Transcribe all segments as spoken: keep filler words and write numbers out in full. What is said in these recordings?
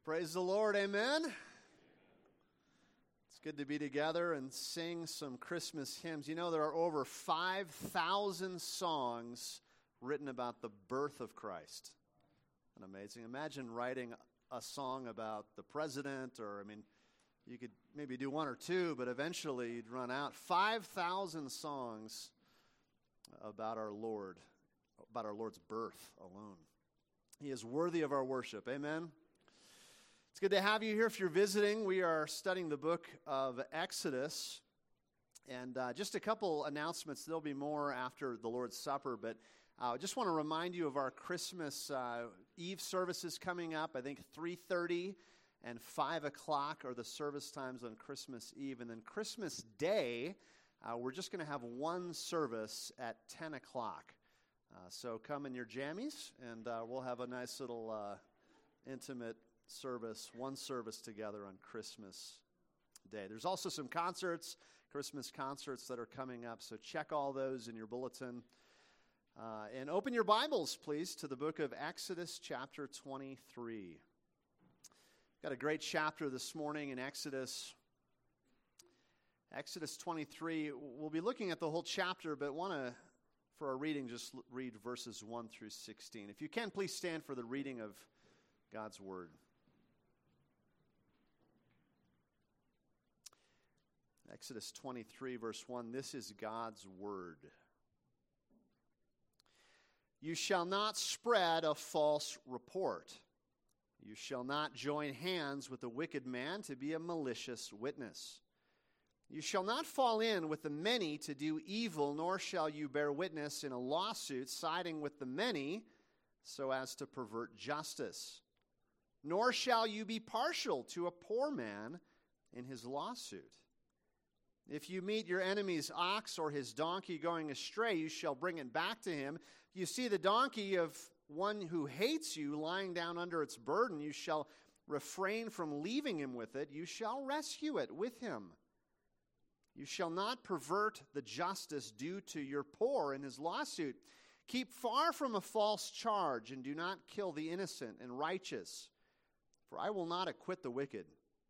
Praise the Lord, amen. It's good to be together and sing some Christmas hymns. You know, there are over five thousand songs written about the birth of Christ. Isn't that amazing? Imagine writing a song about the president, or, I mean, you could maybe do one or two, but eventually you'd run out. five thousand songs about our Lord, about our Lord's birth alone. He is worthy of our worship, amen. It's good to have you here. If you're visiting, we are studying the book of Exodus. And uh, just a couple announcements. There'll be more after the Lord's Supper, but I uh, just want to remind you of our Christmas uh, Eve services coming up. I think three thirty and five o'clock are the service times on Christmas Eve. And then Christmas Day, uh, we're just going to have one service at ten o'clock. Uh, so come in your jammies, and uh, we'll have a nice little uh, intimate service, one service together on Christmas Day. There's also some concerts, Christmas concerts that are coming up, so check all those in your bulletin. Uh, and open your Bibles, please, to the book of Exodus chapter twenty-three. Got a great chapter this morning in Exodus. Exodus twenty-three, we'll be looking at the whole chapter, but want to, for our reading, just read verses one through sixteen. If you can, please stand for the reading of God's Word. Exodus twenty-three, verse one, this is God's word. You shall not spread a false report. You shall not join hands with a wicked man to be a malicious witness. You shall not fall in with the many to do evil, nor shall you bear witness in a lawsuit siding with the many so as to pervert justice. Nor shall you be partial to a poor man in his lawsuit. If you meet your enemy's ox or his donkey going astray, you shall bring it back to him. If you see the donkey of one who hates you lying down under its burden, you shall refrain from leaving him with it. You shall rescue it with him. You shall not pervert the justice due to your poor in his lawsuit. Keep far from a false charge, and do not kill the innocent and righteous, for I will not acquit the wicked.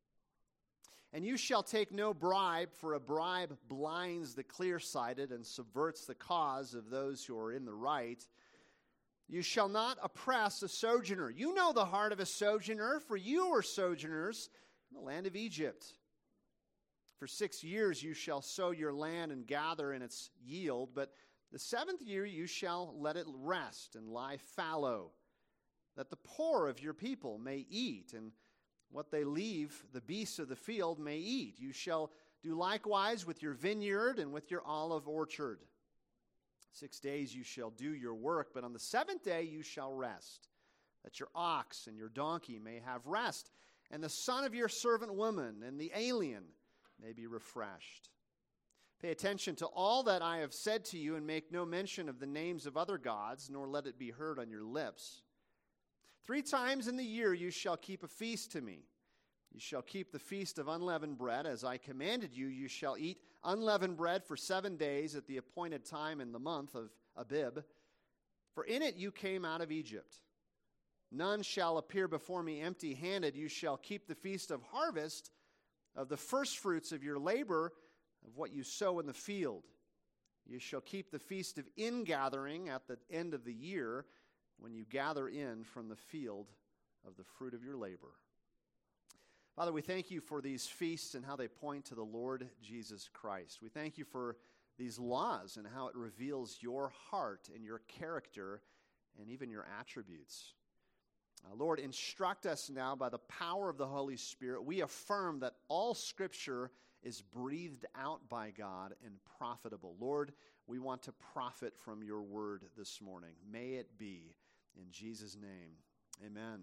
And you shall take no bribe, for a bribe blinds the clear-sighted and subverts the cause of those who are in the right. You shall not oppress a sojourner. You know the heart of a sojourner, for you were sojourners in the land of Egypt. For six years you shall sow your land and gather in its yield, but the seventh year you shall let it rest and lie fallow, that the poor of your people may eat, and what they leave, the beasts of the field may eat. You shall do likewise with your vineyard and with your olive orchard. Six days you shall do your work, but on the seventh day you shall rest, that your ox and your donkey may have rest, and the son of your servant woman and the alien may be refreshed. Pay attention to all that I have said to you, and make no mention of the names of other gods, nor let it be heard on your lips. Three times in the year you shall keep a feast to me. You shall keep the feast of unleavened bread. As I commanded you, you shall eat unleavened bread for seven days at the appointed time in the month of Abib. For in it you came out of Egypt. None shall appear before me empty-handed. You shall keep the feast of harvest, of the firstfruits of your labor, of what you sow in the field. You shall keep the feast of ingathering at the end of the year, when you gather in from the field of the fruit of your labor. Father, we thank you for these feasts and how they point to the Lord Jesus Christ. We thank you for these laws and how it reveals your heart and your character and even your attributes. Uh, Lord, instruct us now by the power of the Holy Spirit. We affirm that all Scripture is breathed out by God and profitable. Lord, we want to profit from your word this morning. May it be. In Jesus' name, amen.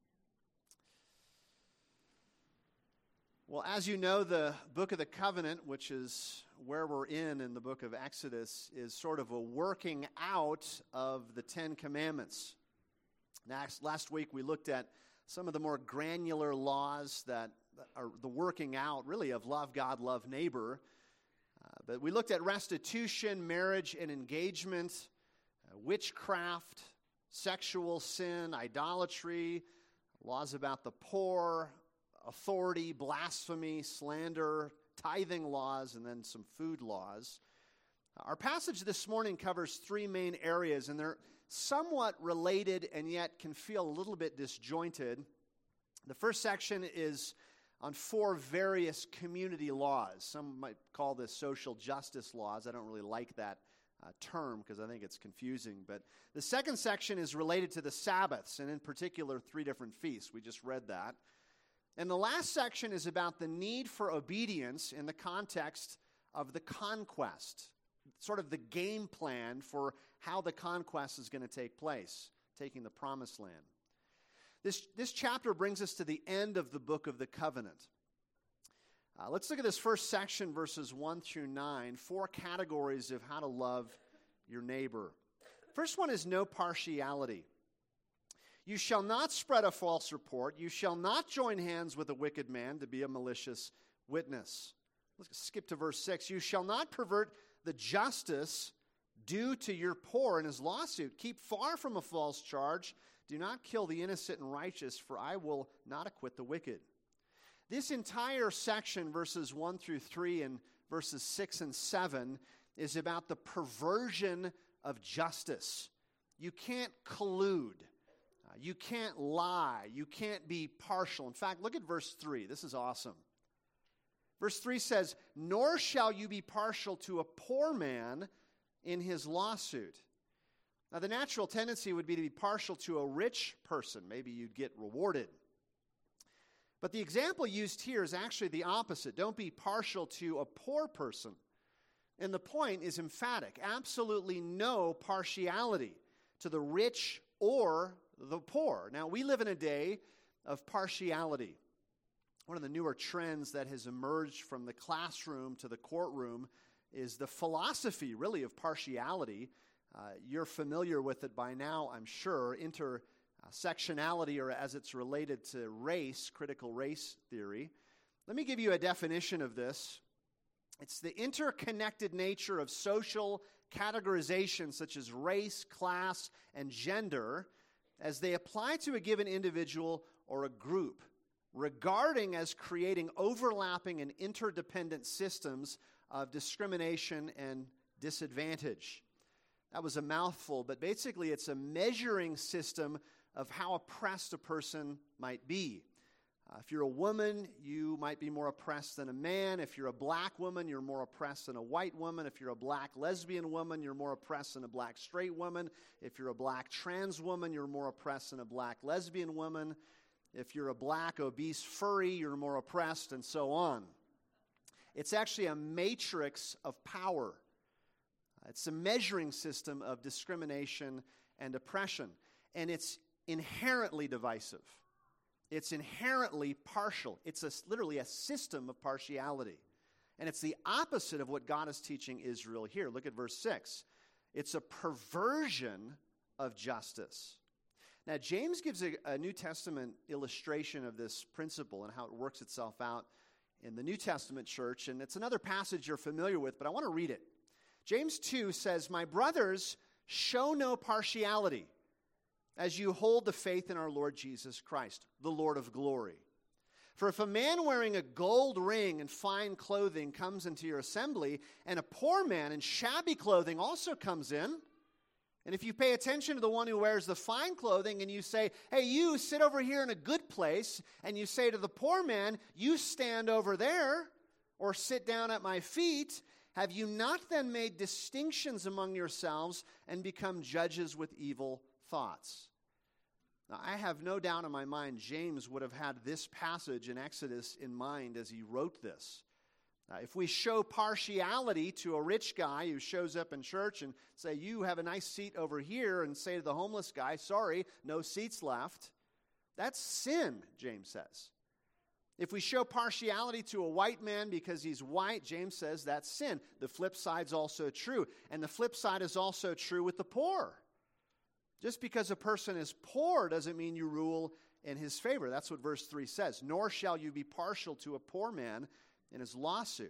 Well, as you know, the book of the covenant, which is where we're in in the book of Exodus, is sort of a working out of the Ten Commandments. Next, last week we looked at some of the more granular laws that are the working out, really, of love God, love neighbor. Uh, but we looked at restitution, marriage and engagement, uh, witchcraft, sexual sin, idolatry, laws about the poor, authority, blasphemy, slander, tithing laws, and then some food laws. Our passage this morning covers three main areas, and they're somewhat related and yet can feel a little bit disjointed. The first section is on four various community laws. Some might call this social justice laws. I don't really like that uh, term because I think it's confusing. But the second section is related to the Sabbaths, and in particular, three different feasts. We just read that. And the last section is about the need for obedience in the context of the conquest, sort of the game plan for how the conquest is going to take place, taking the promised land. This, this chapter brings us to the end of the book of the covenant. Uh, let's look at this first section, verses one through nine, four categories of how to love your neighbor. First one is no partiality. You shall not spread a false report. You shall not join hands with a wicked man to be a malicious witness. Let's skip to verse six. You shall not pervert the justice due to your poor in his lawsuit. Keep far from a false charge. Do not kill the innocent and righteous, for I will not acquit the wicked. This entire section, verses one through three and verses six and seven, is about the perversion of justice. You can't collude. Uh, you can't lie. You can't be partial. In fact, look at verse three. This is awesome. Verse three says, nor shall you be partial to a poor man in his lawsuit. Now, the natural tendency would be to be partial to a rich person. Maybe you'd get rewarded. But the example used here is actually the opposite. Don't be partial to a poor person. And the point is emphatic. Absolutely no partiality to the rich or the poor. Now, we live in a day of partiality. One of the newer trends that has emerged from the classroom to the courtroom is the philosophy, really, of partiality. Uh, you're familiar with it by now, I'm sure. Intersectionality, or as it's related to race, critical race theory. Let me give you a definition of this. It's the interconnected nature of social categorizations such as race, class, and gender as they apply to a given individual or a group, regarding as creating overlapping and interdependent systems of discrimination and disadvantage. That was a mouthful, but basically it's a measuring system of how oppressed a person might be. Uh, if you're a woman, you might be more oppressed than a man. If you're a black woman, you're more oppressed than a white woman. If you're a black lesbian woman, you're more oppressed than a black straight woman. If you're a black trans woman, you're more oppressed than a black lesbian woman. If you're a black obese furry, you're more oppressed, and so on. It's actually a matrix of power. It's a measuring system of discrimination and oppression. And it's inherently divisive. It's inherently partial. It's a, literally a system of partiality. And it's the opposite of what God is teaching Israel here. Look at verse six. It's a perversion of justice. Now, James gives a, a New Testament illustration of this principle and how it works itself out in the New Testament church. And it's another passage you're familiar with, but I want to read it. James two says, my brothers, show no partiality as you hold the faith in our Lord Jesus Christ, the Lord of glory. For if a man wearing a gold ring and fine clothing comes into your assembly, and a poor man in shabby clothing also comes in, and if you pay attention to the one who wears the fine clothing and you say, hey, you sit over here in a good place, and you say to the poor man, you stand over there or sit down at my feet, have you not then made distinctions among yourselves and become judges with evil thoughts? Now, I have no doubt in my mind James would have had this passage in Exodus in mind as he wrote this. Uh, if we show partiality to a rich guy who shows up in church and say, you have a nice seat over here, and say to the homeless guy, sorry, no seats left, that's sin, James says. If we show partiality to a white man because he's white, James says that's sin. The flip side's also true. And the flip side is also true with the poor. Just because a person is poor doesn't mean you rule in his favor. That's what verse three says. Nor shall you be partial to a poor man in his lawsuit.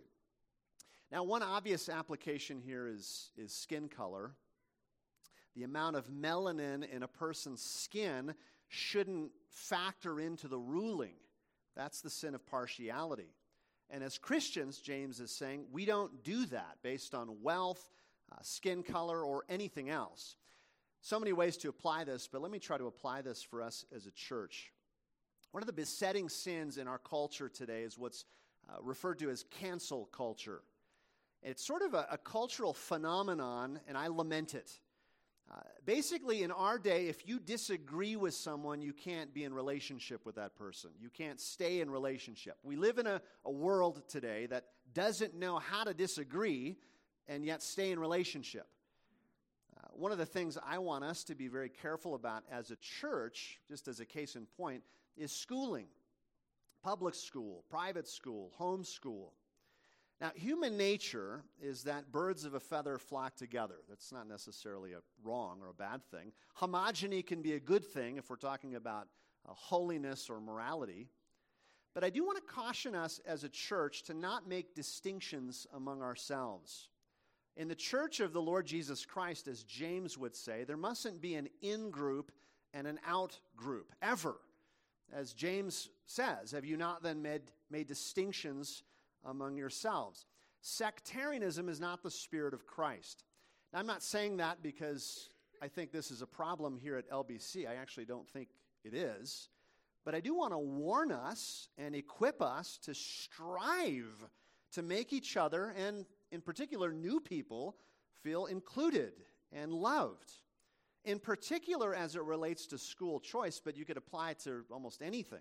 Now, one obvious application here is, is skin color. The amount of melanin in a person's skin shouldn't factor into the ruling. That's the sin of partiality. And as Christians, James is saying, we don't do that based on wealth, uh, skin color, or anything else. So many ways to apply this, but let me try to apply this for us as a church. One of the besetting sins in our culture today is what's uh, referred to as cancel culture. It's sort of a, a cultural phenomenon, and I lament it. Uh, basically, in our day, if you disagree with someone, you can't be in relationship with that person. You can't stay in relationship. We live in a, a world today that doesn't know how to disagree and yet stay in relationship. Uh, one of the things I want us to be very careful about as a church, just as a case in point, is schooling. Public school, private school, home school. Now, human nature is that birds of a feather flock together. That's not necessarily a wrong or a bad thing. Homogeny can be a good thing if we're talking about uh, holiness or morality. But I do want to caution us as a church to not make distinctions among ourselves. In the church of the Lord Jesus Christ, as James would say, there mustn't be an in-group and an out-group, ever. As James says, have you not then made, made distinctions among yourselves? Sectarianism is not the spirit of Christ. Now, I'm not saying that because I think this is a problem here at L B C. I actually don't think it is. But I do want to warn us and equip us to strive to make each other, and in particular new people, feel included and loved. In particular as it relates to school choice, but you could apply it to almost anything.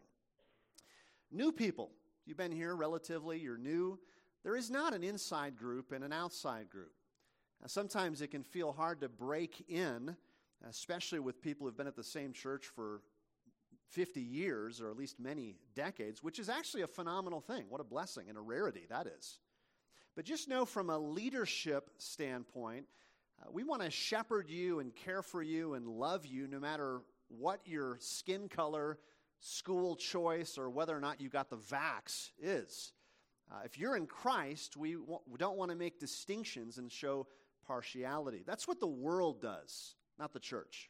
New people. You've been here relatively, you're new. There is not an inside group and an outside group. Now, sometimes it can feel hard to break in, especially with people who've been at the same church for fifty years, or at least many decades, which is actually a phenomenal thing. What a blessing and a rarity that is. But just know from a leadership standpoint, uh, we want to shepherd you and care for you and love you no matter what your skin color, school choice, or whether or not you got the vax is. Uh, if you're in Christ, we, w- we don't want to make distinctions and show partiality. That's what the world does, not the church.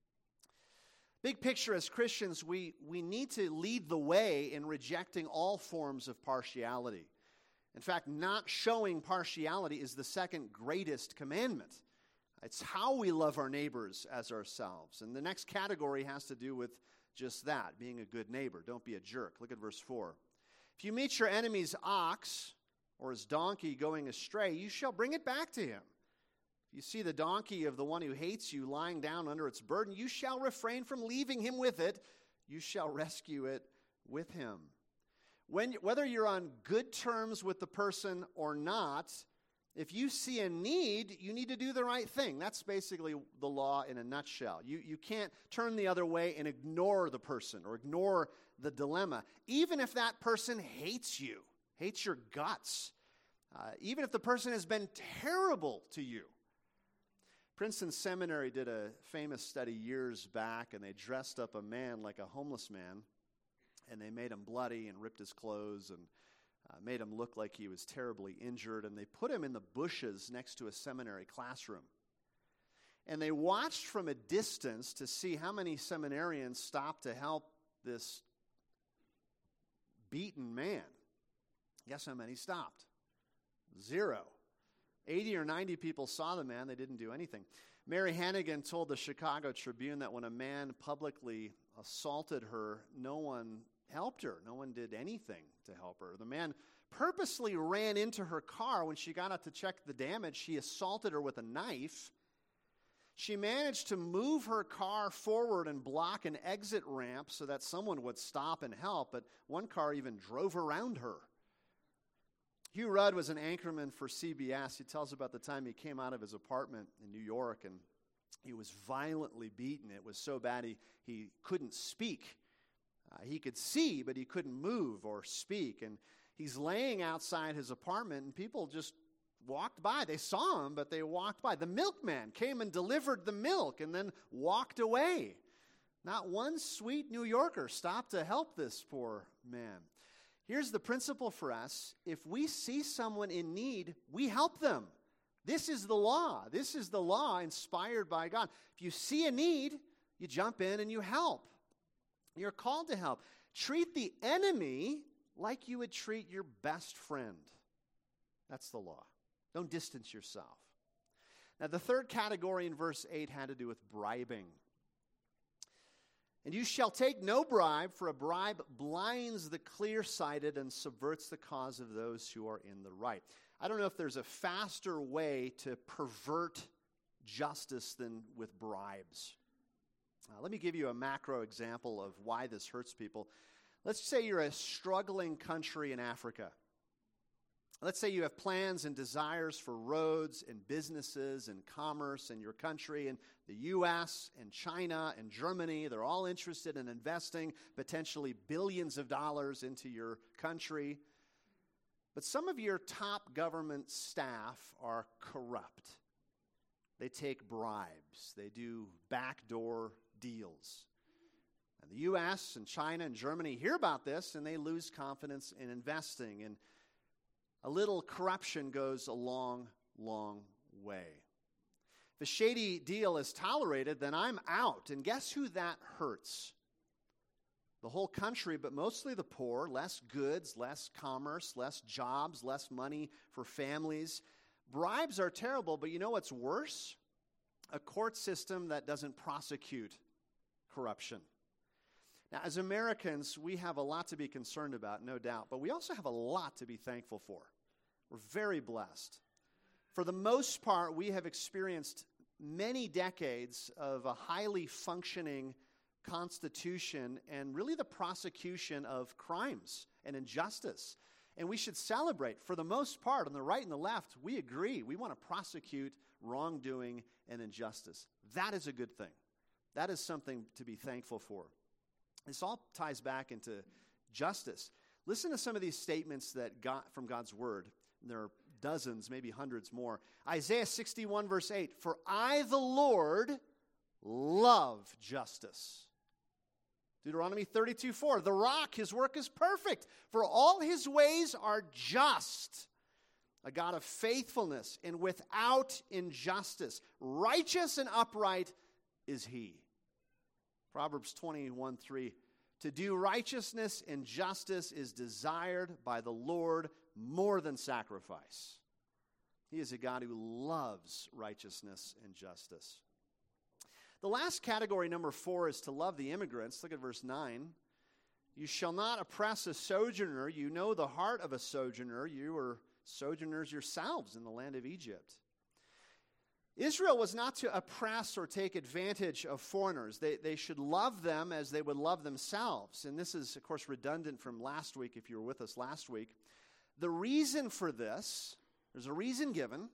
Big picture, as Christians, we, we need to lead the way in rejecting all forms of partiality. In fact, not showing partiality is the second greatest commandment. It's how we love our neighbors as ourselves. And the next category has to do with just that, being a good neighbor. Don't be a jerk. Look at verse four. If you meet your enemy's ox or his donkey going astray, you shall bring it back to him. If you see the donkey of the one who hates you lying down under its burden, you shall refrain from leaving him with it. You shall rescue it with him. When, whether you're on good terms with the person or not, if you see a need, you need to do the right thing. That's basically the law in a nutshell. You, you can't turn the other way and ignore the person or ignore the dilemma. Even if that person hates you, hates your guts, uh, even if the person has been terrible to you. Princeton Seminary did a famous study years back, and they dressed up a man like a homeless man, and they made him bloody and ripped his clothes and Uh, made him look like he was terribly injured, and they put him in the bushes next to a seminary classroom. And they watched from a distance to see how many seminarians stopped to help this beaten man. Guess how many stopped? Zero. eighty or ninety people saw the man. They didn't do anything. Mary Hannigan told the Chicago Tribune that when a man publicly assaulted her, no one helped her. No one did anything to help her. The man purposely ran into her car. When she got out to check the damage, he assaulted her with a knife. She managed to move her car forward and block an exit ramp so that someone would stop and help, but one car even drove around her. Hugh Rudd was an anchorman for C B S. He tells about the time he came out of his apartment in New York, and he was violently beaten. It was so bad he, he couldn't speak. Uh, he could see, but he couldn't move or speak. And he's laying outside his apartment, and people just walked by. They saw him, but they walked by. The milkman came and delivered the milk and then walked away. Not one sweet New Yorker stopped to help this poor man. Here's the principle for us. If we see someone in need, we help them. This is the law. This is the law inspired by God. If you see a need, you jump in and you help. You're called to help. Treat the enemy like you would treat your best friend. That's the law. Don't distance yourself. Now, the third category in verse eight had to do with bribing. And you shall take no bribe, for a bribe blinds the clear-sighted and subverts the cause of those who are in the right. I don't know if there's a faster way to pervert justice than with bribes. Uh, let me give you a macro example of why this hurts people. Let's say you're a struggling country in Africa. Let's say you have plans and desires for roads and businesses and commerce in your country, and the U S and China and Germany, they're all interested in investing potentially billions of dollars into your country. But some of your top government staff are corrupt. They take bribes. They do backdoor deals. And the U S and China and Germany hear about this, and they lose confidence in investing. And a little corruption goes a long, long way. If a shady deal is tolerated, then I'm out. And guess who that hurts? The whole country, but mostly the poor. Less goods, less commerce, less jobs, less money for families. Bribes are terrible, but you know what's worse? A court system that doesn't prosecute corruption. Now, as Americans, we have a lot to be concerned about, no doubt, but we also have a lot to be thankful for. We're very blessed. For the most part, we have experienced many decades of a highly functioning constitution and really the prosecution of crimes and injustice. And we should celebrate. For the most part, on the right and the left, we agree. We want to prosecute wrongdoing and injustice. That is a good thing. That is something to be thankful for. This all ties back into justice. Listen to some of these statements that got from God's word. There are dozens, maybe hundreds more. Isaiah sixty-one, verse eight, "For I, the Lord, love justice." Deuteronomy thirty-two, four, "The rock, his work is perfect, for all his ways are just. A God of faithfulness and without injustice. Righteous and upright is he." Proverbs twenty-one, three, "To do righteousness and justice is desired by the Lord more than sacrifice." He is a God who loves righteousness and justice. The last category, number four, is to love the immigrants. Look at verse nine. "You shall not oppress a sojourner. You know the heart of a sojourner. You were sojourners yourselves in the land of Egypt." Israel was not to oppress or take advantage of foreigners. They, they should love them as they would love themselves. And this is, of course, redundant from last week, if you were with us last week. The reason for this, there's a reason given.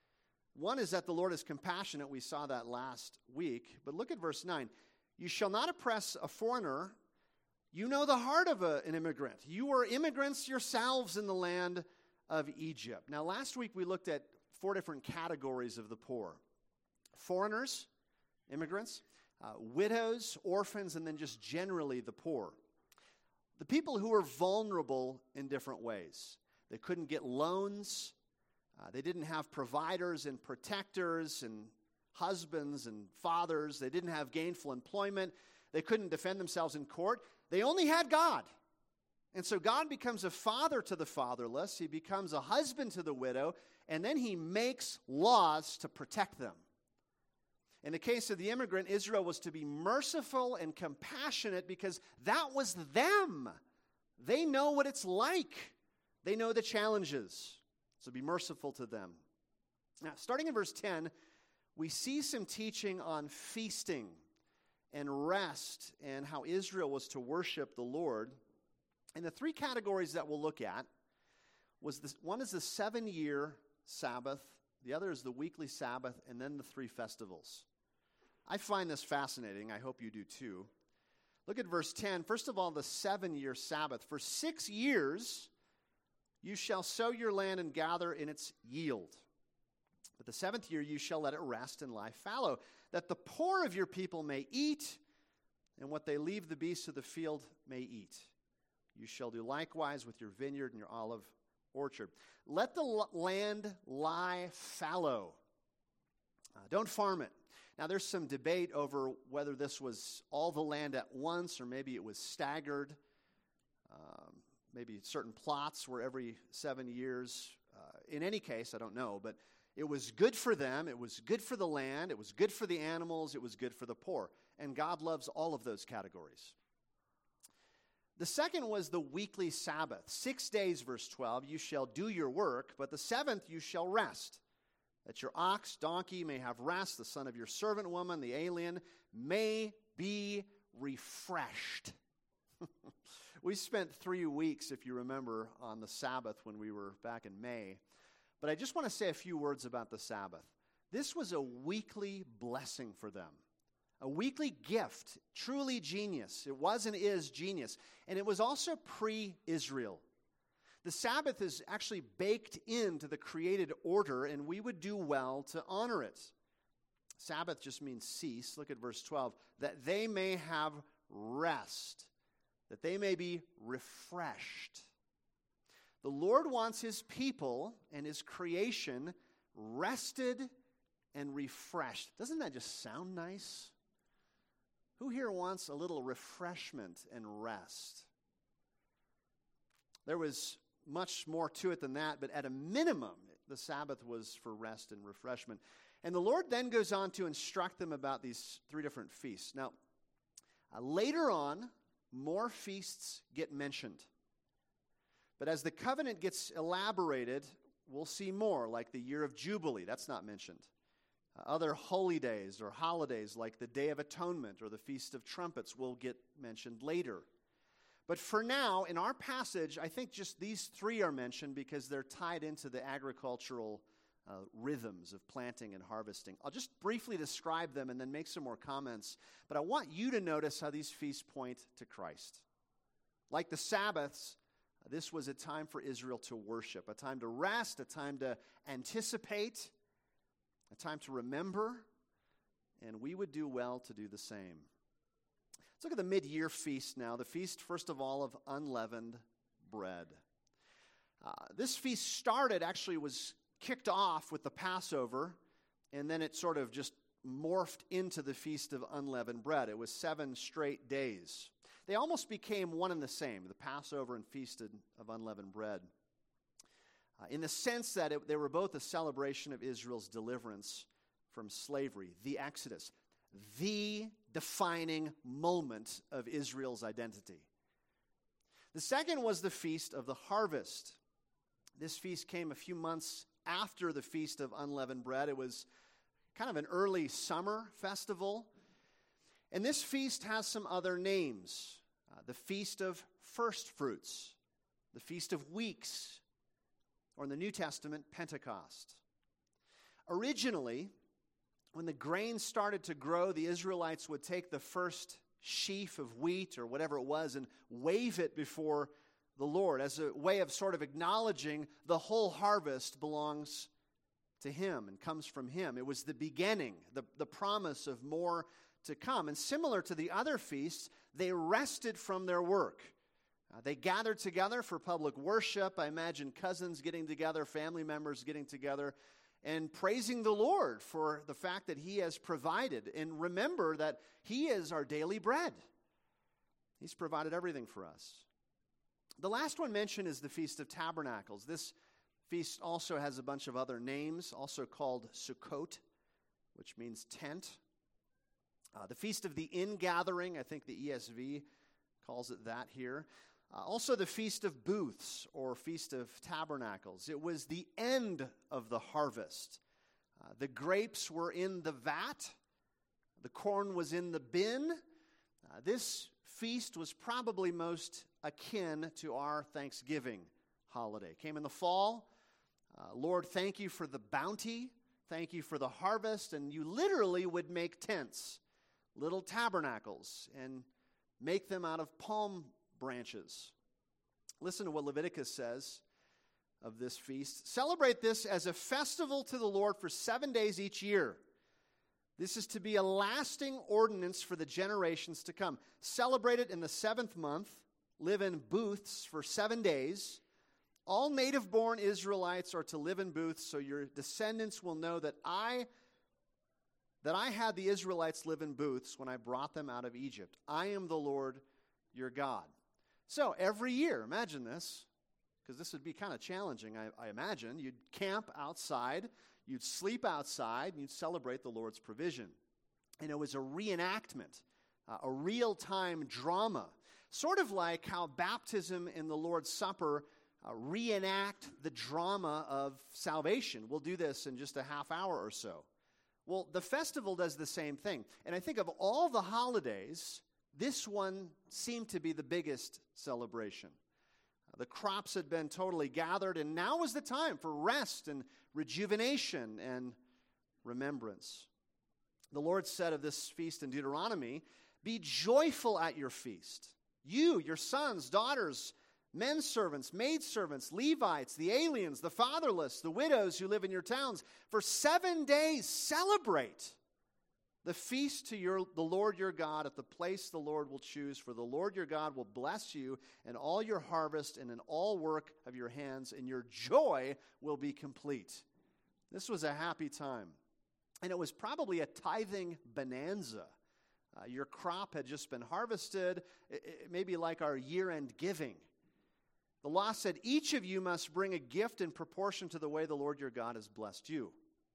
One is that the Lord is compassionate. We saw that last week. But look at verse nine. "You shall not oppress a foreigner. You know the heart of a, an immigrant. You were immigrants yourselves in the land of Egypt." Now, last week we looked at four different categories of the poor. Foreigners, immigrants, uh, widows, orphans, and then just generally the poor. The people who were vulnerable in different ways. They couldn't get loans. Uh, they didn't have providers and protectors and husbands and fathers. They didn't have gainful employment. They couldn't defend themselves in court. They only had God. And so God becomes a father to the fatherless. He becomes a husband to the widow. And then he makes laws to protect them. In the case of the immigrant, Israel was to be merciful and compassionate because that was them. They know what it's like. They know the challenges. So be merciful to them. Now, starting in verse ten, we see some teaching on feasting and rest and how Israel was to worship the Lord. And the three categories that we'll look at was this, one is the seven-year Sabbath, the other is the weekly Sabbath, and then the three festivals. I find this fascinating. I hope you do too. Look at verse ten. First of all, the seven-year Sabbath. "For six years you shall sow your land and gather in its yield. But the seventh year you shall let it rest and lie fallow, that the poor of your people may eat, and what they leave the beasts of the field may eat. You shall do likewise with your vineyard and your olive orchard. Let the land lie fallow. Uh, don't farm it." Now, there's some debate over whether this was all the land at once or maybe it was staggered. Um, maybe certain plots were every seven years. Uh, in any case, I don't know, but it was good for them. It was good for the land. It was good for the animals. It was good for the poor. And God loves all of those categories. The second was the weekly Sabbath. Six days, verse twelve, you shall do your work, but the seventh you shall rest, that your ox, donkey may have rest, the son of your servant woman, the alien, may be refreshed. We spent three weeks, if you remember, on the Sabbath when we were back in May. But I just want to say a few words about the Sabbath. This was a weekly blessing for them. A weekly gift, truly genius. It was and is genius. And it was also pre-Israel. The Sabbath is actually baked into the created order, and we would do well to honor it. Sabbath just means cease. Look at verse twelve. That they may have rest, that they may be refreshed. The Lord wants his people and his creation rested and refreshed. Doesn't that just sound nice? Who here wants a little refreshment and rest? There was much more to it than that, but at a minimum, the Sabbath was for rest and refreshment. And the Lord then goes on to instruct them about these three different feasts. Now, uh, later on, more feasts get mentioned. But as the covenant gets elaborated, we'll see more, like the year of Jubilee. That's not mentioned. Uh, other holy days or holidays like the Day of Atonement or the Feast of Trumpets will get mentioned later. But for now, in our passage, I think just these three are mentioned because they're tied into the agricultural uh, rhythms of planting and harvesting. I'll just briefly describe them and then make some more comments. But I want you to notice how these feasts point to Christ. Like the Sabbaths, this was a time for Israel to worship, a time to rest, a time to anticipate, a time to remember, and we would do well to do the same. Let's look at the mid-year feast now, the feast, first of all, of unleavened bread. Uh, this feast started, actually was kicked off with the Passover, and then it sort of just morphed into the Feast of Unleavened Bread. It was seven straight days. They almost became one and the same, the Passover and Feast of Unleavened Bread, uh, in the sense that it, they were both a celebration of Israel's deliverance from slavery, the Exodus, the defining moment of Israel's identity. The second was the Feast of the Harvest. This feast came a few months after the Feast of Unleavened Bread. It was kind of an early summer festival. And this feast has some other names. Uh, the Feast of First Fruits, the Feast of Weeks, or in the New Testament, Pentecost. Originally, when the grain started to grow, the Israelites would take the first sheaf of wheat or whatever it was and wave it before the Lord as a way of sort of acknowledging the whole harvest belongs to him and comes from him. It was the beginning, the, the promise of more to come. And similar to the other feasts, they rested from their work. Uh, they gathered together for public worship. I imagine cousins getting together, family members getting together, and praising the Lord for the fact that he has provided. And remember that he is our daily bread. He's provided everything for us. The last one mentioned is the Feast of Tabernacles. This feast also has a bunch of other names, also called Sukkot, which means tent. Uh, the Feast of the Ingathering, I think the E S V calls it that here. Uh, also the Feast of Booths, or Feast of Tabernacles. It was the end of the harvest. Uh, the grapes were in the vat. The corn was in the bin. Uh, this feast was probably most akin to our Thanksgiving holiday. Came in the fall. Uh, Lord, thank you for the bounty. Thank you for the harvest. And you literally would make tents, little tabernacles, and make them out of palm branches. Listen to what Leviticus says of this feast. Celebrate this as a festival to the Lord for seven days each year. This is to be a lasting ordinance for the generations to come. Celebrate it in the seventh month. Live in booths for seven days. All native-born Israelites are to live in booths so your descendants will know that I that I had the Israelites live in booths when I brought them out of Egypt. I am the Lord your God. So every year, imagine this, because this would be kind of challenging, I, I imagine. You'd camp outside, you'd sleep outside, and you'd celebrate the Lord's provision. And it was a reenactment, uh, a real-time drama, sort of like how baptism and the Lord's Supper uh, reenact the drama of salvation. We'll do this in just a half hour or so. Well, the festival does the same thing. And I think of all the holidays, this one seemed to be the biggest celebration. The crops had been totally gathered, and now was the time for rest and rejuvenation and remembrance. The Lord said of this feast in Deuteronomy, "Be joyful at your feast. You, your sons, daughters, men servants, maid servants, Levites, the aliens, the fatherless, the widows who live in your towns. For seven days celebrate the feast to your, the Lord your God at the place the Lord will choose. For the Lord your God will bless you in all your harvest and in all work of your hands, and your joy will be complete." This was a happy time. And it was probably a tithing bonanza. Uh, your crop had just been harvested, it, it maybe like our year-end giving. The law said, each of you must bring a gift in proportion to the way the Lord your God has blessed you.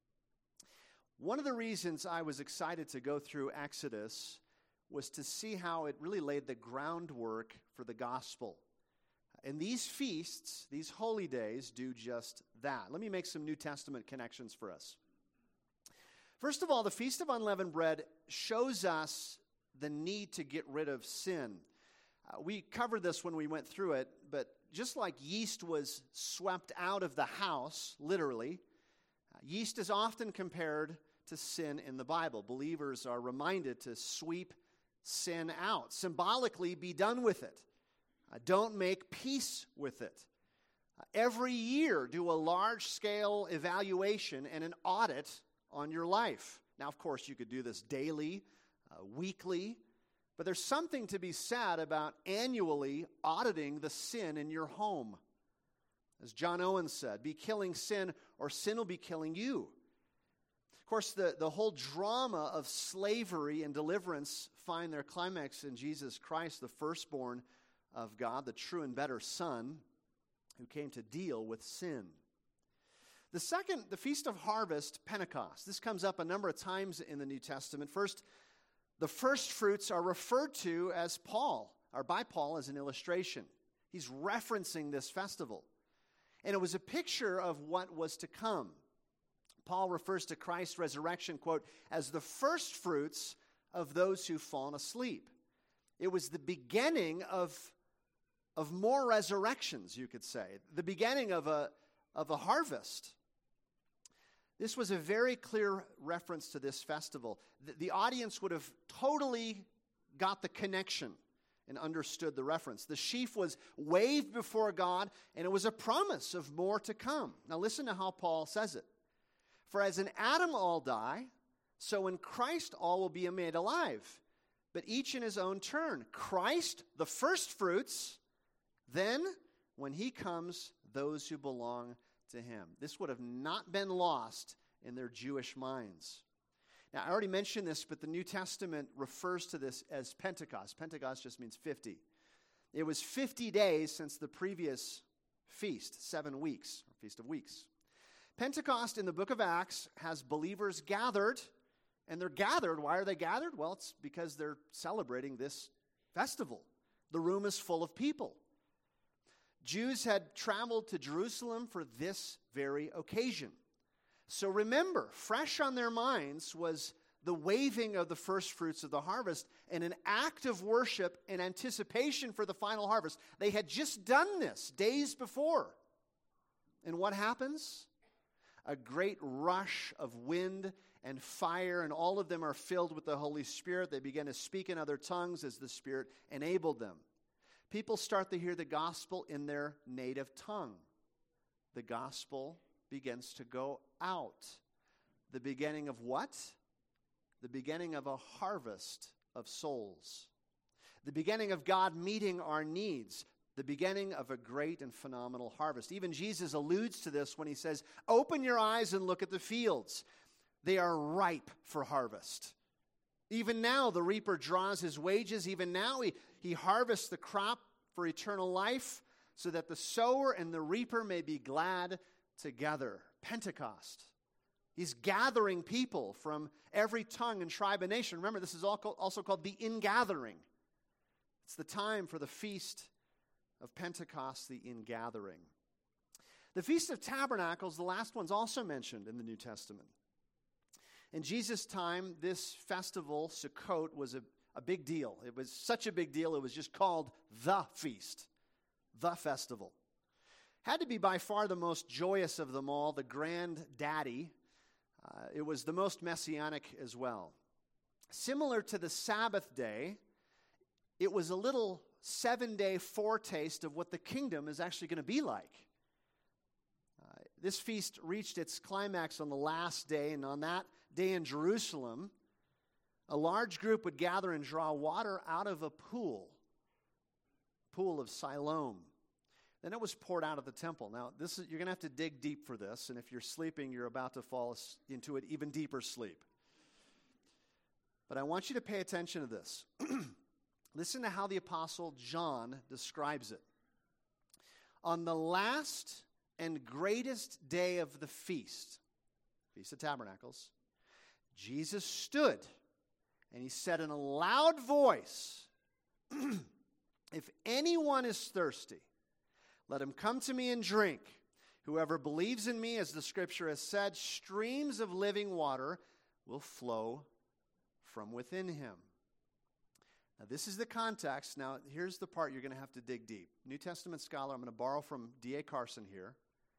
One of the reasons I was excited to go through Exodus was to see how it really laid the groundwork for the gospel. And these feasts, these holy days, do just that. Let me make some New Testament connections for us. First of all, the Feast of Unleavened Bread shows us the need to get rid of sin. Uh, we covered this when we went through it, but just like yeast was swept out of the house, literally, uh, yeast is often compared to sin in the Bible. Believers are reminded to sweep sin out. Symbolically, be done with it. Uh, don't make peace with it. Uh, every year, do a large-scale evaluation and an audit on your life. Now, of course, you could do this daily, uh, weekly, but there's something to be said about annually auditing the sin in your home. As John Owen said, be killing sin or sin will be killing you. Of course, the, the whole drama of slavery and deliverance find their climax in Jesus Christ, the firstborn of God, the true and better Son, who came to deal with sin. The second, the Feast of Harvest, Pentecost. This comes up a number of times in the New Testament. First, the first fruits are referred to as Paul, or by Paul as an illustration. He's referencing this festival. And it was a picture of what was to come. Paul refers to Christ's resurrection, quote, as the first fruits of those who've fallen asleep. It was the beginning of, of more resurrections, you could say. The beginning of a, of a harvest. This was a very clear reference to this festival. The, the audience would have totally got the connection and understood the reference. The sheaf was waved before God, and it was a promise of more to come. Now listen to how Paul says it. For as in Adam all die, so in Christ all will be made alive, but each in his own turn. Christ, the first fruits, then when he comes, those who belong to him. This would have not been lost in their Jewish minds. Now, I already mentioned this, but the New Testament refers to this as Pentecost. Pentecost just means fifty. It was fifty days since the previous feast, seven weeks, or Feast of Weeks. Pentecost in the book of Acts has believers gathered, and they're gathered. Why are they gathered? Well, it's because they're celebrating this festival. The room is full of people. Jews had traveled to Jerusalem for this very occasion. So remember, fresh on their minds was the waving of the first fruits of the harvest and an act of worship in anticipation for the final harvest. They had just done this days before. And what happens? A great rush of wind and fire, and all of them are filled with the Holy Spirit. They begin to speak in other tongues as the Spirit enabled them. People start to hear the gospel in their native tongue. The gospel begins to go out. The beginning of what? The beginning of a harvest of souls. The beginning of God meeting our needs. The beginning of a great and phenomenal harvest. Even Jesus alludes to this when he says, open your eyes and look at the fields. They are ripe for harvest. Even now, the reaper draws his wages. Even now, he, he harvests the crop for eternal life so that the sower and the reaper may be glad together. Pentecost. He's gathering people from every tongue and tribe and nation. Remember, this is also called the ingathering. It's the time for the Feast of Pentecost, the ingathering. The Feast of Tabernacles, the last one's also mentioned in the New Testament. In Jesus' time, this festival, Sukkot, was a, a big deal. It was such a big deal, it was just called the feast, the festival. Had to be by far the most joyous of them all, the granddaddy. Uh, it was the most messianic as well. Similar to the Sabbath day, it was a little seven-day foretaste of what the kingdom is actually going to be like. Uh, this feast reached its climax on the last day, and on that day in Jerusalem, a large group would gather and draw water out of a pool, pool of Siloam. Then it was poured out of the temple. Now, this is, you're going to have to dig deep for this, and if you're sleeping, you're about to fall into an even deeper sleep. But I want you to pay attention to this. Listen to how the Apostle John describes it. On the last and greatest day of the feast, Feast of Tabernacles, Jesus stood, and he said in a loud voice, "If anyone is thirsty, let him come to me and drink. Whoever believes in me, as the scripture has said, streams of living water will flow from within him." Now, this is the context. Now, here's the part you're going to have to dig deep. New Testament scholar, I'm going to borrow from D A Carson here.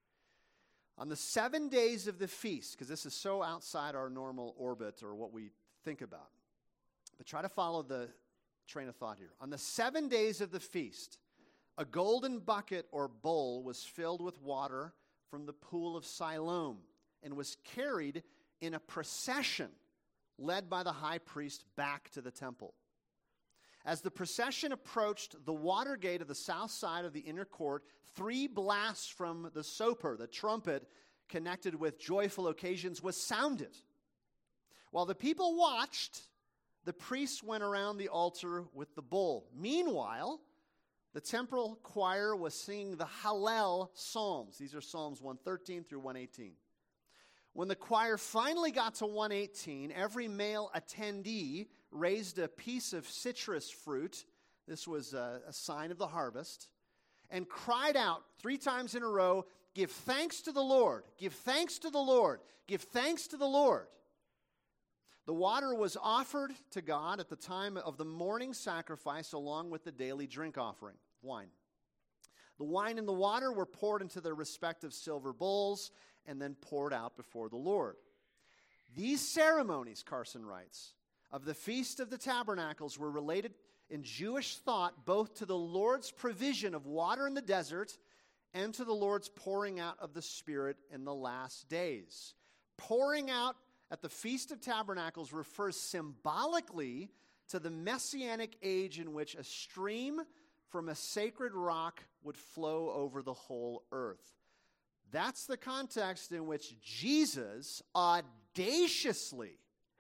On the seven days of the feast, because this is so outside our normal orbit or what we think about, but try to follow the train of thought here. On the seven days of the feast, a golden bucket or bowl was filled with water from the pool of Siloam and was carried in a procession led by the high priest back to the temple. As the procession approached the water gate of the south side of the inner court, three blasts from the soper, the trumpet, connected with joyful occasions, was sounded. While the people watched, the priests went around the altar with the bowl. Meanwhile, the temple choir was singing the Hallel Psalms. These are Psalms one thirteen through one eighteen. When the choir finally got to one eighteen, every male attendee raised a piece of citrus fruit. This was a, a sign of the harvest. And cried out three times in a row, "Give thanks to the Lord, give thanks to the Lord, give thanks to the Lord." The water was offered to God at the time of the morning sacrifice along with the daily drink offering, wine. The wine and the water were poured into their respective silver bowls and then poured out before the Lord. These ceremonies, Carson writes, of the Feast of the Tabernacles were related in Jewish thought both to the Lord's provision of water in the desert and to the Lord's pouring out of the Spirit in the last days. Pouring out at the Feast of Tabernacles refers symbolically to the messianic age in which a stream from a sacred rock would flow over the whole earth. That's the context in which Jesus audaciously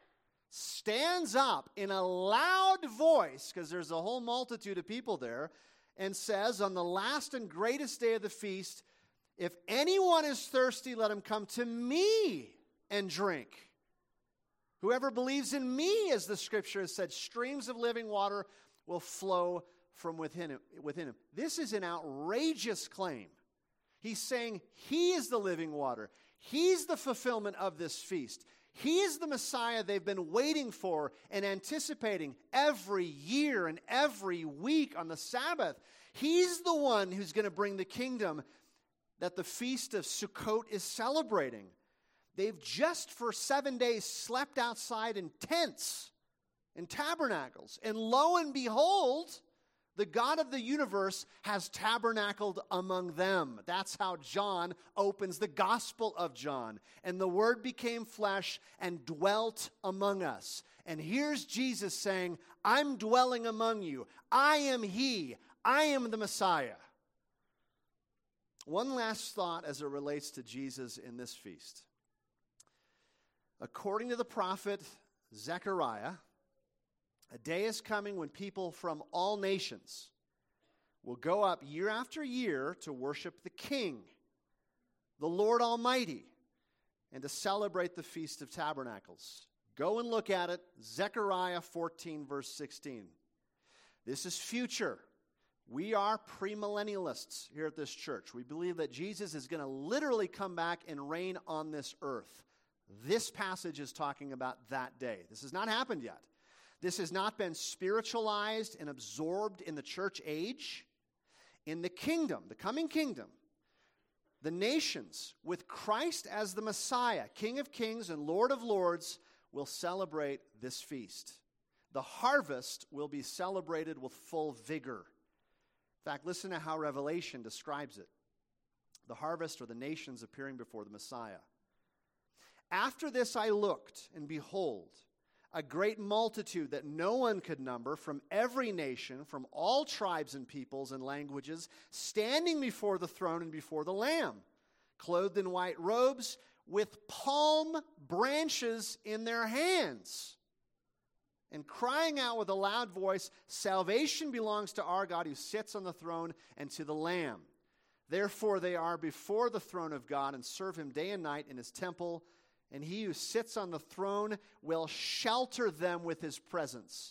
stands up in a loud voice, because there's a whole multitude of people there, and says, on the last and greatest day of the feast, "If anyone is thirsty, let him come to me and drink. Whoever believes in me, as the scripture has said, streams of living water will flow from within him. Within him." This is an outrageous claim. He's saying he is the living water. He's the fulfillment of this feast. He is the Messiah they've been waiting for and anticipating every year and every week on the Sabbath. He's the one who's going to bring the kingdom that the Feast of Sukkot is celebrating. They've just for seven days slept outside in tents, in tabernacles. And lo and behold, the God of the universe has tabernacled among them. That's how John opens the Gospel of John. And the Word became flesh and dwelt among us. And here's Jesus saying, "I'm dwelling among you. I am He. I am the Messiah." One last thought as it relates to Jesus in this feast. According to the prophet Zechariah, a day is coming when people from all nations will go up year after year to worship the King, the Lord Almighty, and to celebrate the Feast of Tabernacles. Go and look at it, Zechariah fourteen, verse sixteen. This is future. We are premillennialists here at this church. We believe that Jesus is going to literally come back and reign on this earth. This passage is talking about that day. This has not happened yet. This has not been spiritualized and absorbed in the church age. In the kingdom, the coming kingdom, the nations, with Christ as the Messiah, King of kings and Lord of lords, will celebrate this feast. The harvest will be celebrated with full vigor. In fact, listen to how Revelation describes it. The harvest, or the nations appearing before the Messiah. After this I looked, and behold, a great multitude that no one could number, from every nation, from all tribes and peoples and languages, standing before the throne and before the Lamb, clothed in white robes, with palm branches in their hands, and crying out with a loud voice, "Salvation belongs to our God who sits on the throne and to the Lamb. Therefore they are before the throne of God and serve him day and night in his temple, and he who sits on the throne will shelter them with his presence."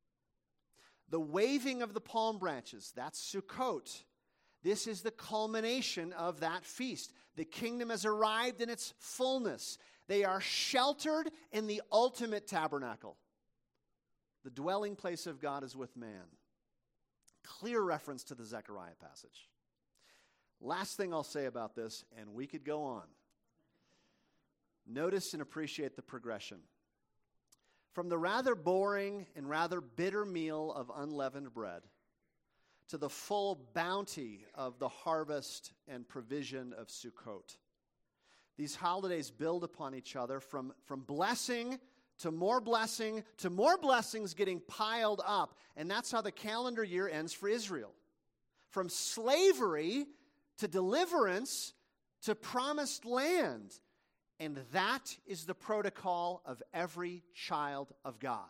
The waving of the palm branches, that's Sukkot. This is the culmination of that feast. The kingdom has arrived in its fullness. They are sheltered in the ultimate tabernacle. The dwelling place of God is with man. Clear reference to the Zechariah passage. Last thing I'll say about this, and we could go on. Notice and appreciate the progression. From the rather boring and rather bitter meal of unleavened bread to the full bounty of the harvest and provision of Sukkot. These holidays build upon each other from, from blessing to more blessing to more blessings getting piled up. And that's how the calendar year ends for Israel. From slavery to deliverance to promised land. And that is the protocol of every child of God.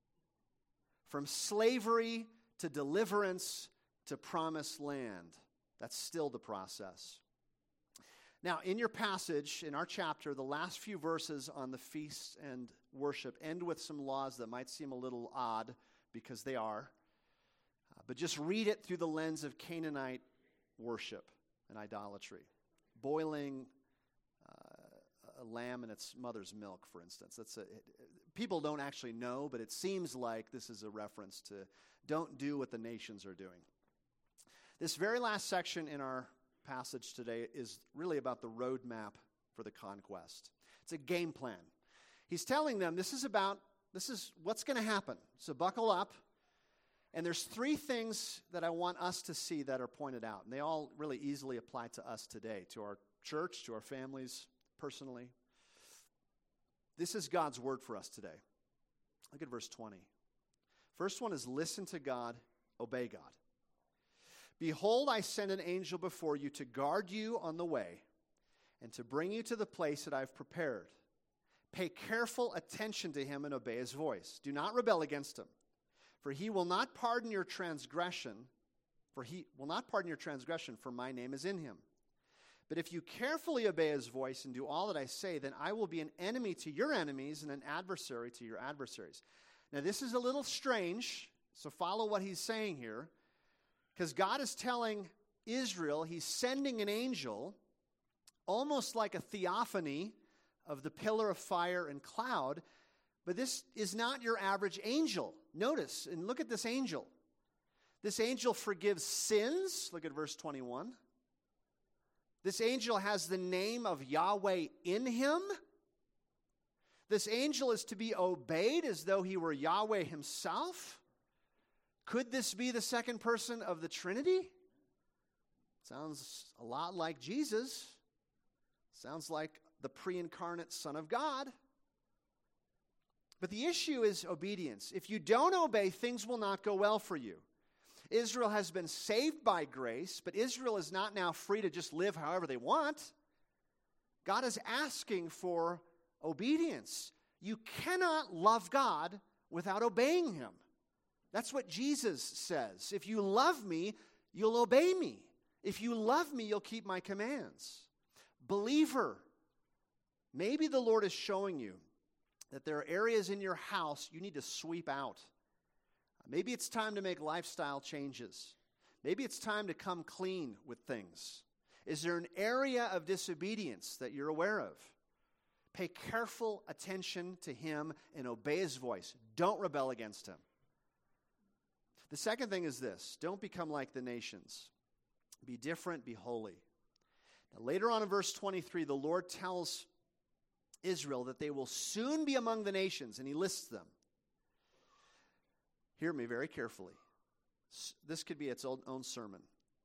From slavery to deliverance to promised land. That's still the process. Now, in your passage, in our chapter, the last few verses on the feasts and worship end with some laws that might seem a little odd, because they are. Uh, but just read it through the lens of Canaanite worship and idolatry. Boiling uh, a lamb in its mother's milk, for instance. That's a, it, people don't actually know, but it seems like this is a reference to don't do what the nations are doing. This very last section in our passage today is really about the roadmap for the conquest. It's a game plan. He's telling them this is about, this is what's going to happen. So buckle up. And there's three things that I want us to see that are pointed out. And they all really easily apply to us today, to our church, to our families, personally. This is God's word for us today. Look at verse twenty. First one is listen to God, obey God. Behold, I send an angel before you to guard you on the way and to bring you to the place that I've prepared. Pay careful attention to him and obey his voice. Do not rebel against him, for he will not pardon your transgression, for he will not pardon your transgression, for my name is in him. But if you carefully obey his voice and do all that I say, then I will be an enemy to your enemies and an adversary to your adversaries. Now, this is a little strange, so follow what he's saying here. Because God is telling Israel, he's sending an angel, almost like a theophany of the pillar of fire and cloud. But this is not your average angel. Notice, and look at this angel. This angel forgives sins. Look at verse twenty-one. This angel has the name of Yahweh in him. This angel is to be obeyed as though he were Yahweh himself. Could this be the second person of the Trinity? Sounds a lot like Jesus. Sounds like the pre-incarnate Son of God. But the issue is obedience. If you don't obey, things will not go well for you. Israel has been saved by grace, but Israel is not now free to just live however they want. God is asking for obedience. You cannot love God without obeying him. That's what Jesus says. If you love me, you'll obey me. If you love me, you'll keep my commands. Believer, maybe the Lord is showing you that there are areas in your house you need to sweep out. Maybe it's time to make lifestyle changes. Maybe it's time to come clean with things. Is there an area of disobedience that you're aware of? Pay careful attention to him and obey his voice. Don't rebel against him. The second thing is this: don't become like the nations. Be different, be holy. Now, later on in verse twenty-three, the Lord tells Israel that they will soon be among the nations, and he lists them. Hear me very carefully. This could be its own, own sermon.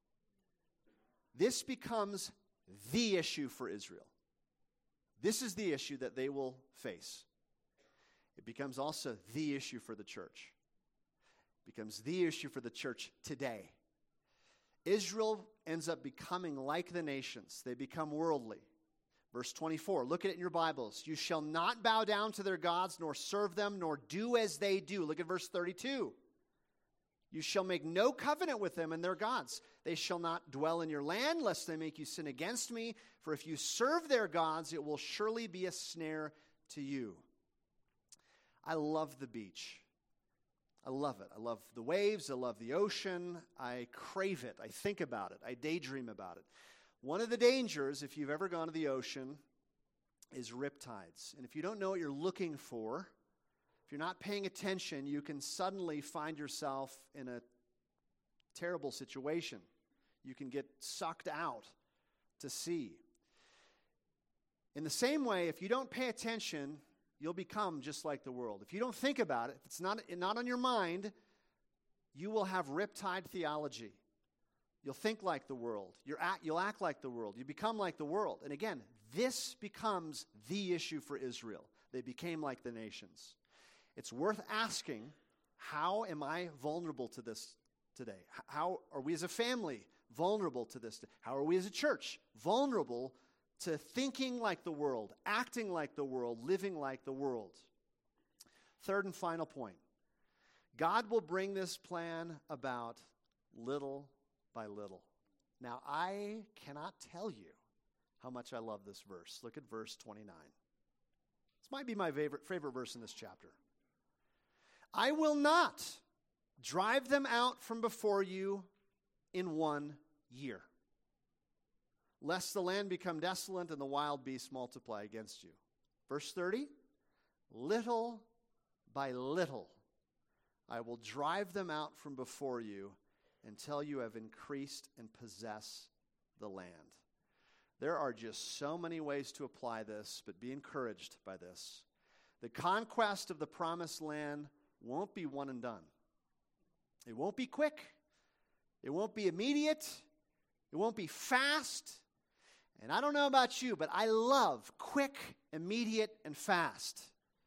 This becomes the issue for Israel. This is the issue that they will face. It becomes also the issue for the church. It becomes the issue for the church today. Israel ends up becoming like the nations. They become worldly. Verse twenty-four, look at it in your Bibles. You shall not bow down to their gods, nor serve them, nor do as they do. Look at verse thirty-two. You shall make no covenant with them and their gods. They shall not dwell in your land, lest they make you sin against me. For if you serve their gods, it will surely be a snare to you. I love the beach. I love it. I love the waves. I love the ocean. I crave it. I think about it. I daydream about it. One of the dangers, if you've ever gone to the ocean, is riptides. And if you don't know what you're looking for, if you're not paying attention, you can suddenly find yourself in a terrible situation. You can get sucked out to sea. In the same way, if you don't pay attention, you'll become just like the world. If you don't think about it, if it's not, not on your mind, you will have riptide theology. You'll think like the world. You're act, you'll act like the world. You become like the world. And again, this becomes the issue for Israel. They became like the nations. It's worth asking, how am I vulnerable to this today? How are we as a family vulnerable to this? How are we as a church vulnerable to thinking like the world, acting like the world, living like the world? Third and final point. God will bring this plan about little by little. Now, I cannot tell you how much I love this verse. Look at verse twenty-nine. This might be my favorite, favorite verse in this chapter. I will not drive them out from before you in one year, lest the land become desolate and the wild beasts multiply against you. Verse thirty, little by little I will drive them out from before you until you have increased and possess the land. There are just so many ways to apply this, but be encouraged by this. The conquest of the promised land won't be one and done. It won't be quick. It won't be immediate. It won't be fast. And I don't know about you, but I love quick, immediate, and fast.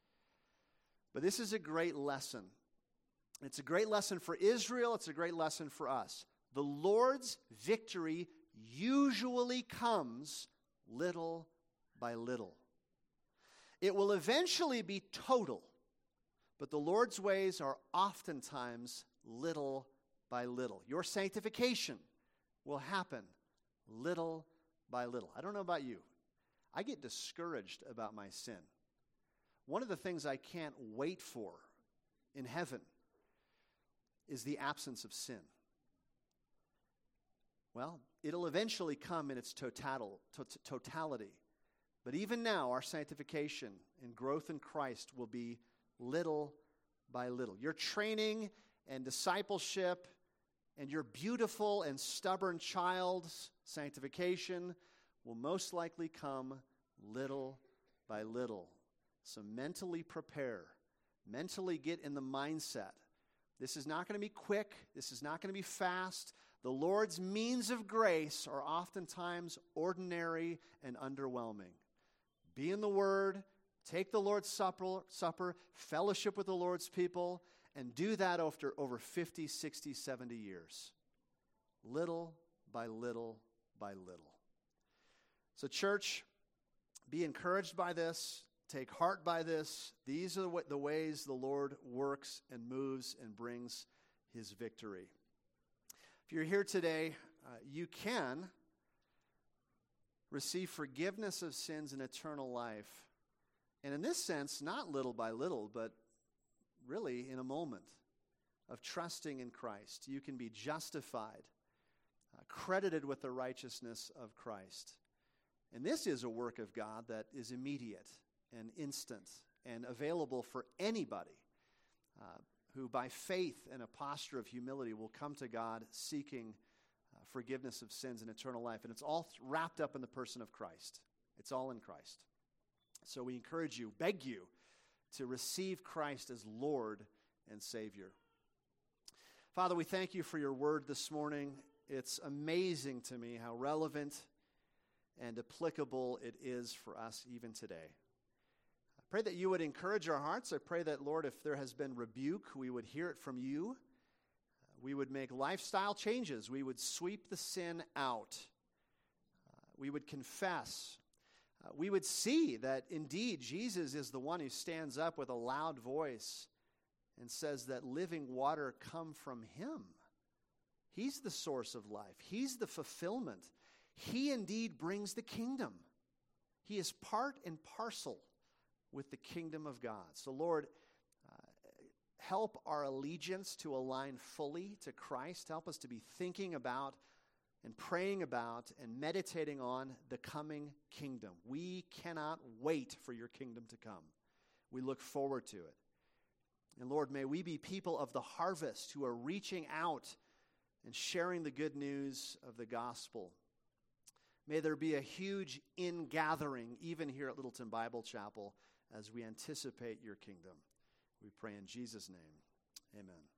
But this is a great lesson. It's a great lesson for Israel. It's a great lesson for us. The Lord's victory usually comes little by little. It will eventually be total, but the Lord's ways are oftentimes little by little. Your sanctification will happen little by little. I don't know about you. I get discouraged about my sin. One of the things I can't wait for in heaven is the absence of sin. Well, it'll eventually come in its total, to- totality. But even now, our sanctification and growth in Christ will be little by little. Your training and discipleship and your beautiful and stubborn child's sanctification will most likely come little by little. So mentally prepare. Mentally get in the mindset. This is not going to be quick. This is not going to be fast. The Lord's means of grace are oftentimes ordinary and underwhelming. Be in the Word, take the Lord's supper, supper, fellowship with the Lord's people, and do that after over fifty, sixty, seventy years. Little by little by little. So church, be encouraged by this. take heart by this. These are the ways the Lord works and moves and brings his victory. If you're here today, uh, you can receive forgiveness of sins and eternal life. And in this sense, not little by little, but really in a moment of trusting in Christ. You can be justified, uh, credited with the righteousness of Christ. And this is a work of God that is immediate and instant and available for anybody uh, who by faith and a posture of humility will come to God seeking uh, forgiveness of sins and eternal life. And it's all th- wrapped up in the person of Christ. It's all in Christ. So we encourage you, beg you, to receive Christ as Lord and Savior. Father, we thank you for your word this morning. It's amazing to me how relevant and applicable it is for us even today. I pray that you would encourage our hearts. I pray that, Lord, if there has been rebuke, we would hear it from you. We would make lifestyle changes. We would sweep the sin out. Uh, we would confess. Uh, we would see that indeed Jesus is the one who stands up with a loud voice and says that living water come from him. He's the source of life. He's the fulfillment. He indeed brings the kingdom. He is part and parcel with the kingdom of God. So Lord, uh, help our allegiance to align fully to Christ. Help us to be thinking about and praying about and meditating on the coming kingdom. We cannot wait for your kingdom to come. We look forward to it. And Lord, may we be people of the harvest who are reaching out and sharing the good news of the gospel. May there be a huge ingathering, even here at Littleton Bible Chapel, as we anticipate your kingdom. We pray in Jesus' name. Amen.